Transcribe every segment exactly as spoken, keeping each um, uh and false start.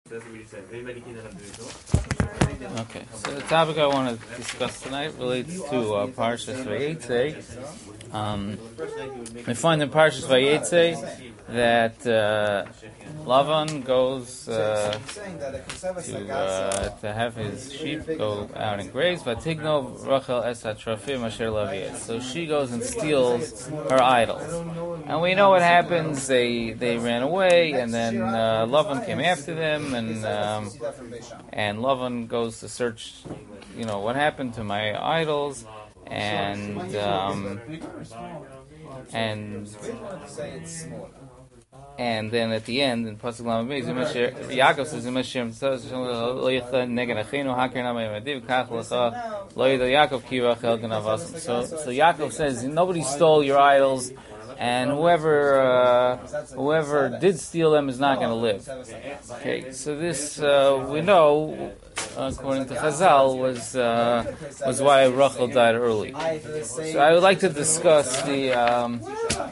Okay, so the topic I want to discuss tonight relates to uh, Parshas Vayetze. Um, we find in Parshas Vayetze that uh, Lavan goes uh, to uh, to have his sheep go out and graze. Vatigno Rachel es hatrafim asher laviet. So she goes and steals her idols, and we know what happens. They they ran away, and then uh, Lavan came after them, and um, and Lavan goes to search, you know, what happened to my idols, and um, and and then at the end in Pasuk Lamed Beis, Yaakov says, So so Yaakov says, nobody stole your idols, and whoever uh, whoever did steal them is not going to live. Okay, so this uh, we know, according to Chazal, was uh, was why Rachel died early. So I would like to discuss the um,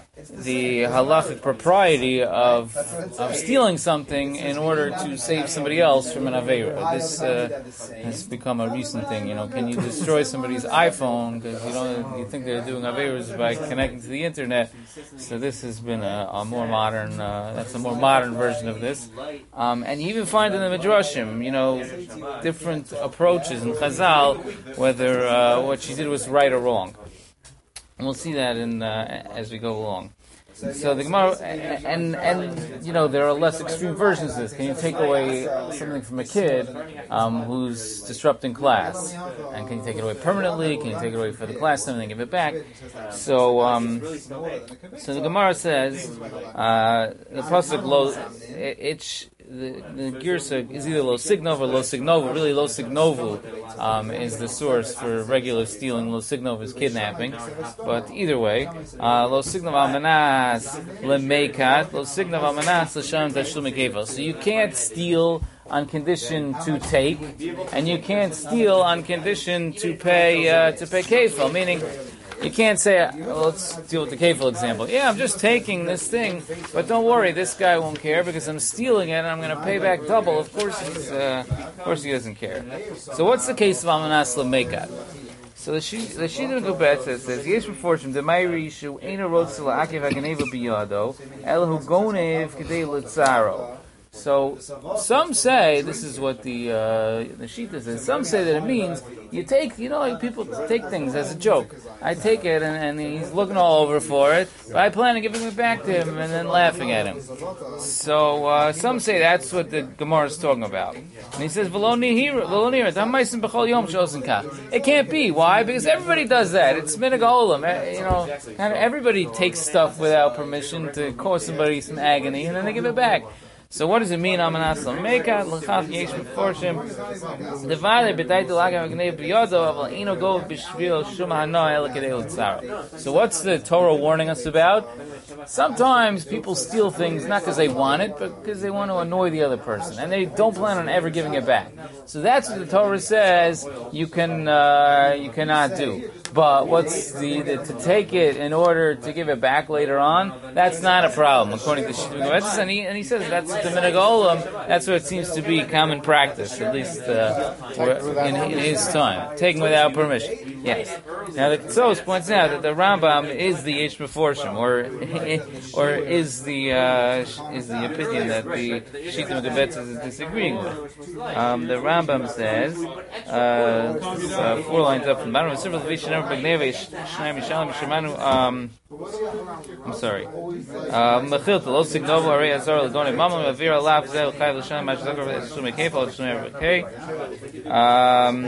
the halachic propriety of of stealing something in order to save somebody else from an aveira. This uh, has become a recent thing. You know, can you destroy somebody's iPhone because you don't you think they're doing aveiras by connecting to the internet? So this has been a, a more modern. Uh, that's a more modern version of this. Um, and you even find in the Midrashim, you know, different approaches in Chazal whether uh, what she did was right or wrong. And we'll see that in uh, as we go along. So the Gemara, and, and and you know, there are less extreme versions of this. Can you take away something from a kid um, who's disrupting class? And can you take it away permanently? Can you take it away for the class and then give it back? So um, so the Gemara says uh, the pasuk lo it. The, the girsa is either lo signov or lo signovu. Really, lo signovu um, is the source for regular stealing. Lo signov is kidnapping. But either way, uh, lo signov almanas lemeikat, lo signov almanas l'shalom tashlum kevel. So you can't steal on condition to take, and you can't steal on condition to pay uh, to pay kefil. Meaning, you can't say, well, let's deal with the kefil example. Yeah, I'm just taking this thing, but don't worry, this guy won't care because I'm stealing it and I'm going to pay back double. Of course, he's, uh, of course he doesn't care. So what's the case of Amanas L'Mekat? So the Shita Gubet says, says, Yesh Meforshim, the Mayri Yishu, Eina Rotz L'Akev HaGaneva Biyado, Elahu Gonev K'dei L'Tzaro. So some say, this is what the uh, the Shita says, some say that it means you take, you know, like people take things as a joke. I take it and, and he's looking all over for it, but I plan on giving it back to him and then laughing at him. So uh, some say that's what the Gemara is talking about. And he says, it can't be. Why? Because everybody does that. It's minhag ha'olam. You know, kind of everybody takes stuff without permission to cause somebody some agony and then they give it back. So what does it mean? Amanas L'Mekat l'chaf yesh meforshim devare b'dayt l'agav gnei b'yodo aval ino go b'shvil shum hanoah el kedei l'tzara. So what's the Torah warning us about? Sometimes people steal things not because they want it, but because they want to annoy the other person, and they don't plan on ever giving it back. So that's what the Torah says you can uh, you cannot do. But what's the, the to take it in order to give it back later on? That's not a problem, according to Shita. And he and he says that's the minhag ha'olam. That's what it seems to be common practice, at least uh, in, in his time, taken without permission. Yes. Now the Tzos points out that the Rambam is the Yesh Meforshim, or or is the uh, is the opinion that the Shita Gubetz is disagreeing with. Um, the Rambam says uh, uh, four lines up from the bottom. Um, I'm sorry. Mechilta lo signovu arei azar l'gonei mamon v'avir alav zeh l'chai l'shem ma'ashzakar v'esum ekefal l'shem okay. Um,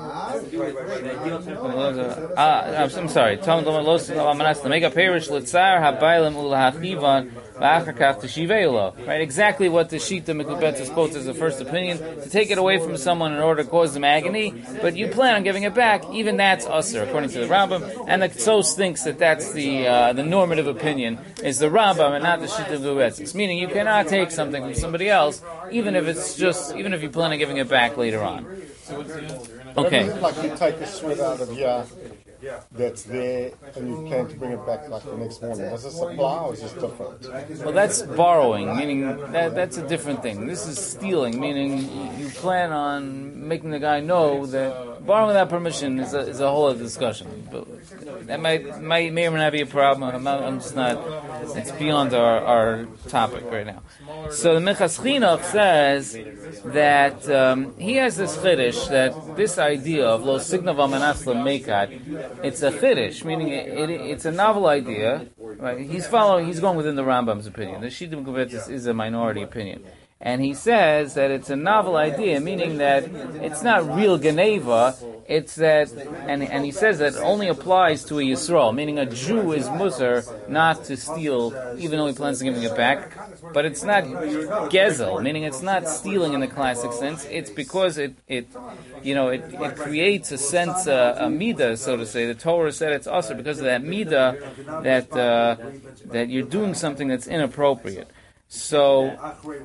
uh, I'm sorry. Talmud lo signovu amanas l'mega perish l'tzar habaylim u'lahachivan v'achakaf t'shivei. Right, exactly what the Shita Mekubetzes quotes as the first opinion, to take it away from someone in order to cause them agony, but you plan on giving it back, even that's usher, according to the Rambam, and the Tzos thinks that that's the uh, the normative opinion, is the Rambam and not the Shita Mekubetzes, meaning you cannot take something from somebody else, even if it's just, even if you plan on giving it back later on. Okay. Like you take a sweat out of your that's there and you plan to bring it back like the next morning. Does this apply or is this different? Well, that's borrowing, meaning that that's a different thing. This is stealing, meaning you plan on making the guy know that borrowing without permission is a, is a whole other discussion. But that might, might may or may not be a problem. I'm, not, I'm just not. It's beyond our, our topic right now. So the Minchas Chinuch says that um, he has this chiddush that this idea of lo signav amanas lemekat, it's a chiddush, meaning it, it, it's a novel idea. Right? He's following. He's going within the Rambam's opinion. The Shittim Guvetis is a minority opinion. And he says that it's a novel idea, meaning that it's not real Geneva, it's that, and, and he says that it only applies to a Yisrael, meaning a Jew is Musar not to steal, even though he plans on giving it back, but it's not Gezel, meaning it's not stealing in the classic sense, it's because it, it you know, it, it creates a sense, uh, a midah, so to say. The Torah said it's also because of that midah that, uh, that you're doing something that's inappropriate. So,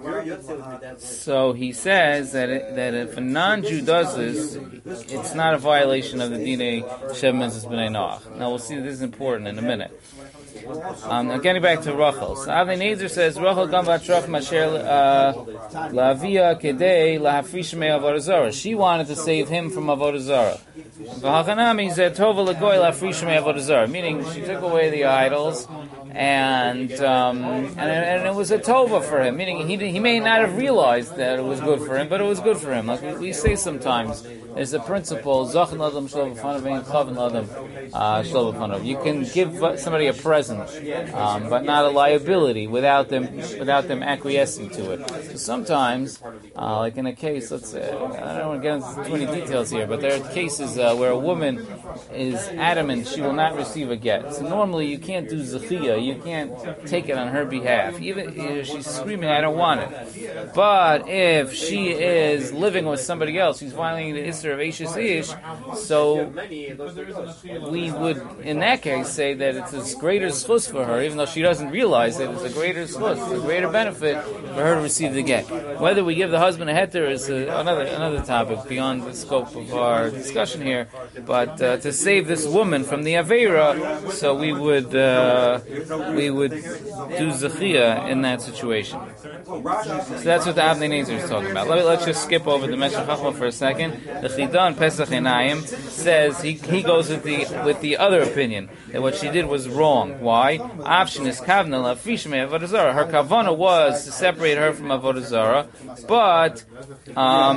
so he says that it, that if a non-Jew does this, it's not a violation of the Dinei Shev Mitzvahs B'nai Noach. Now we'll see this is important in a minute. Um, now getting back to Rachel. So Avnei Nezer says, Rachel gam vatroch masher la'avia kedei lahafrish me avodah zarah. She wanted to save him from avodah zarah. V'hachanami zeh tova l'goy lahafrish me avodah zarah. Meaning she took away the idols, and um, and, and it was a tova for him. Meaning he he may not have realized that it was good for him, but it was good for him. Like we, we say sometimes, there's a principle: Zachin l'adam shlo b'fanav ve'in chavin l'adam shlo b'fanav. You can give somebody a present, um, but not a liability without them without them acquiescing to it. So sometimes, uh, like in a case, let's say, I don't want to get into too many details here, but there are cases uh, where a woman is adamant she will not receive a get. So normally you can't do zechiyah, you can't take it on her behalf, even if she's screaming, "I don't want it." But if she is living with somebody else, she's violating the Isser of Eishes Ish, so we would, in that case, say that it's a greater schus for her, even though she doesn't realize that it's a greater schus, a greater benefit for her to receive the get. Whether we give the husband a heter is a, another another topic beyond the scope of our discussion here. But uh, to save this woman from the avera, so we would uh, we would do zechiyah in that situation. So that's what the Avnei Nezer is talking about. Let, let's just skip over the Meshech Chochmah for a second. The Chidah in Pesach Einayim says he he goes with the with the other opinion that what she did was wrong. Why? Avshin is kavna la'afrish me avodah zarah. Her kavana was to separate her from avodah zarah, but um,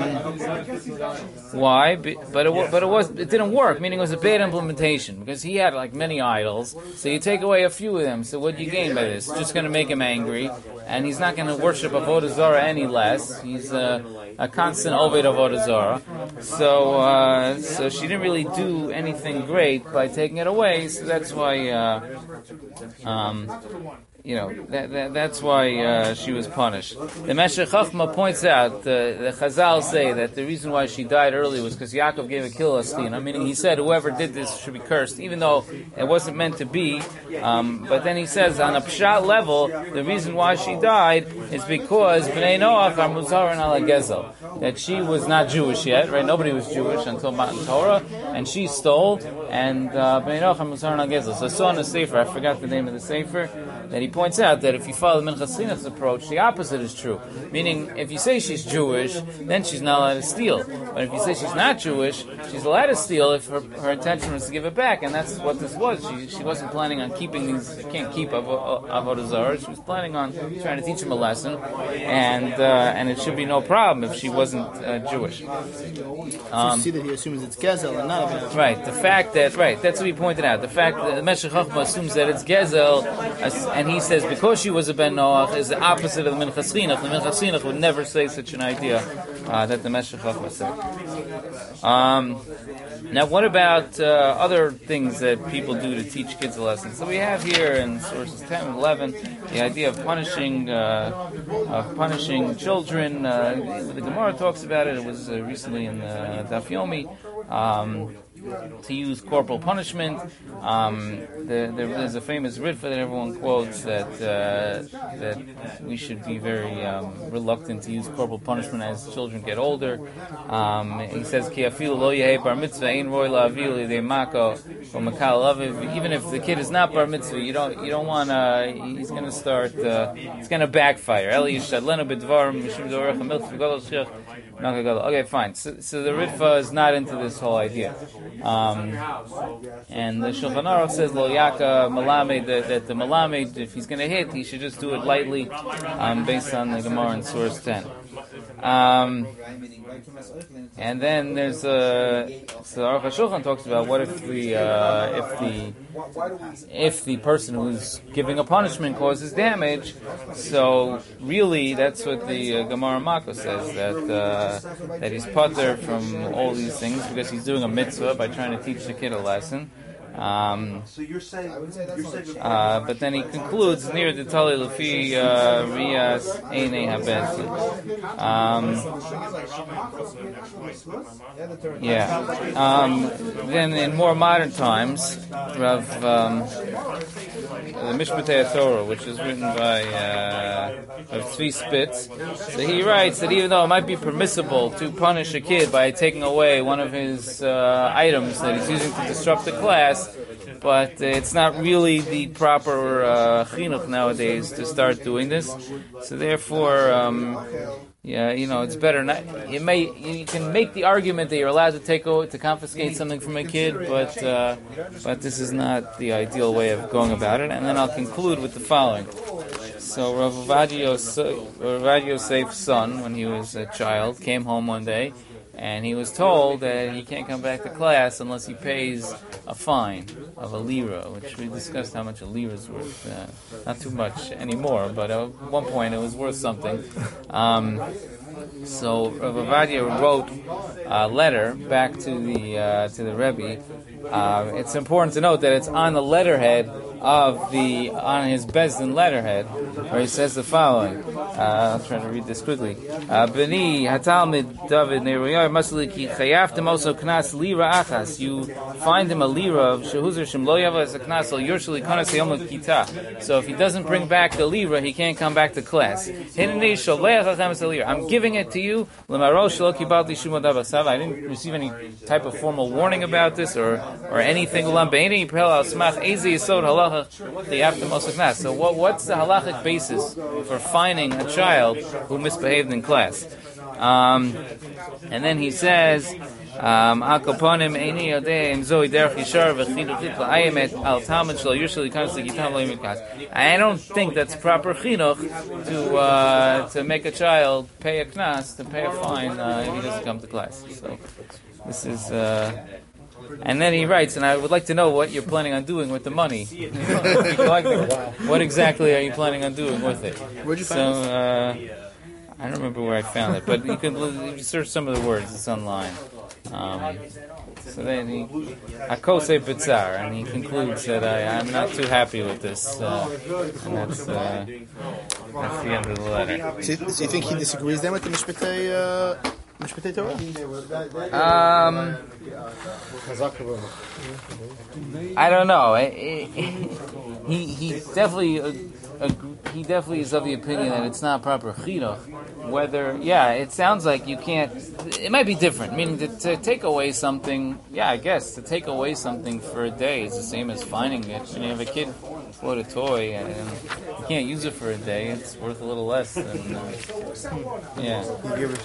why? But it but it was it didn't work. Meaning it was a bad implementation because he had like many idols. So you take away a few of them. So what do you gain by this? It's just going to make him angry, and he's not going to worship avodah zarah any less. He's a, a constant oved avodah zarah. So uh, so she didn't really do anything great by taking it away. So that's why. Uh, um, You know, that, that, that's why uh, she was punished. The Meshech Chochmah points out, uh, the Chazal say that the reason why she died early was because Yaakov gave a kilastina, meaning he said whoever did this should be cursed, even though it wasn't meant to be. Um, but then he says on a pshat level, the reason why she died is because Bnei Noach are Muzarin ala Gezel, that she was not Jewish yet, right? Nobody was Jewish until Matan Torah, and she stole, and uh, Bnei Noach are Muzarin ala Gezel. So I saw in the Sefer, I forgot the name of the Sefer, that he points out that if you follow the Minchas Chinuch's approach, the opposite is true. Meaning, if you say she's Jewish, then she's not allowed to steal. But if you say she's not Jewish, she's allowed to steal if her, her intention was to give it back. And that's what this was. She she wasn't planning on keeping these, can't keep Avo- Avodah Zarah. She was planning on trying to teach him a lesson. And uh, and it should be no problem if she wasn't uh, Jewish. Um, so you see that he assumes it's Gezel and not Avodah. Right. The fact that, right, that's what he pointed out. The fact that the Meshech Chochmah assumes that it's Gezel, and he says because she was a Ben Noach is the opposite of the Minchas Chinuch. The Minchas Chinuch would never say such an idea uh, that the Meshech Chochmah said. Um, now, what about uh, other things that people do to teach kids a lesson? So we have here in sources ten and eleven the idea of punishing uh, of punishing children. Uh, the Gemara talks about it. It was uh, recently in the Daf Yomi. Um, to use corporal punishment. Um, the, the, there's a famous ritva that everyone quotes that uh, that we should be very um, reluctant to use corporal punishment as children get older. Um, he says, "Ki afilu lo yehei bar mitzvah ein roi la'avil lidei mako or makal laviv." Even if the kid is not bar mitzvah, you don't you don't want to. He's going to start. Uh, it's going to backfire. Eli yishadlenu b'dvarim mishum dorech hamilch v'gadol shich. Okay, fine. So, so the Ritva is not into this whole idea. Um, and the Shulchan Aruch says, Lo Yaka Malamed, that, that the Malamed, if he's going to hit, he should just do it lightly, um, based on the Gemara in Source ten. Um, and then there's a so Aruch HaShulchan talks about what if the uh, if the if the person who's giving a punishment causes damage. So really, that's what the uh, Gemara Mako says, that uh, that he's pater from all these things because he's doing a mitzvah by trying to teach the kid a lesson. Um, so you're saying, you're saying uh, but then he concludes near the Tali Lafi Rias Eine Habesi. Um Yeah. Um, then in more modern times, Rav um, the Mishpatei Torah, which is written by uh, Rav Tzvi Spitz, so he writes that even though it might be permissible to punish a kid by taking away one of his uh, items that he's using to disrupt the class, but it's not really the proper uh, chinuch nowadays to start doing this. So therefore, um, yeah, you know, it's better not. You may you can make the argument that you're allowed to take over, to confiscate something from a kid, but uh, but this is not the ideal way of going about it. And then I'll conclude with the following. So Rav Ovadia Yosef, Ovadia Yosef's son, when he was a child, came home one day, and he was told that he can't come back to class unless he pays a fine of a lira, which we discussed how much a lira is worth. Uh, not too much anymore, but at one point it was worth something. Um, so Rav Ovadia wrote a letter back to the uh, to the Rebbe. Uh, it's important to note that it's on the letterhead of the on his Bezdin letterhead, where he says the following. Uh, I'll try to read this quickly. Beni hatalmid David Neroyar Masliki Chayaftem also Knas Lira Achas. You find him a lira of Shehuzer Shem Lo Yava as a Knas Al Yershali Kanas Yom Kita. So if he doesn't bring back the lira, he can't come back to class. I'm giving it to you. I didn't receive any type of formal warning about this or or anything. So what, what's the halachic basis for fining a child who misbehaved in class? Um, and then he says, um, I don't think that's proper chinuch to uh, to make a child pay a knas, to pay a fine uh, if he doesn't come to class. So this is... Uh, And then he writes, and I would like to know what you're planning on doing with the money. What exactly are you planning on doing with it? Where'd you so, find this? Uh, I don't remember where I found it, but you can if you search some of the words. It's online. Um, so then he, Akose Bitzar, and he concludes that I, I'm not too happy with this, uh, and that's, uh, that's the end of the letter. So, so you think he disagrees then with the Mishpatei uh, Mishpatei Torah? Um, I don't know. It, it, he he definitely uh, ag- he definitely is of the opinion that it's not proper chinuch. Whether yeah, it sounds like you can't. It might be different. Meaning to, to take away something. Yeah, I guess to take away something for a day is the same as fining it. When you have a kid bought a toy and you can't use it for a day, it's worth a little less than uh, yeah.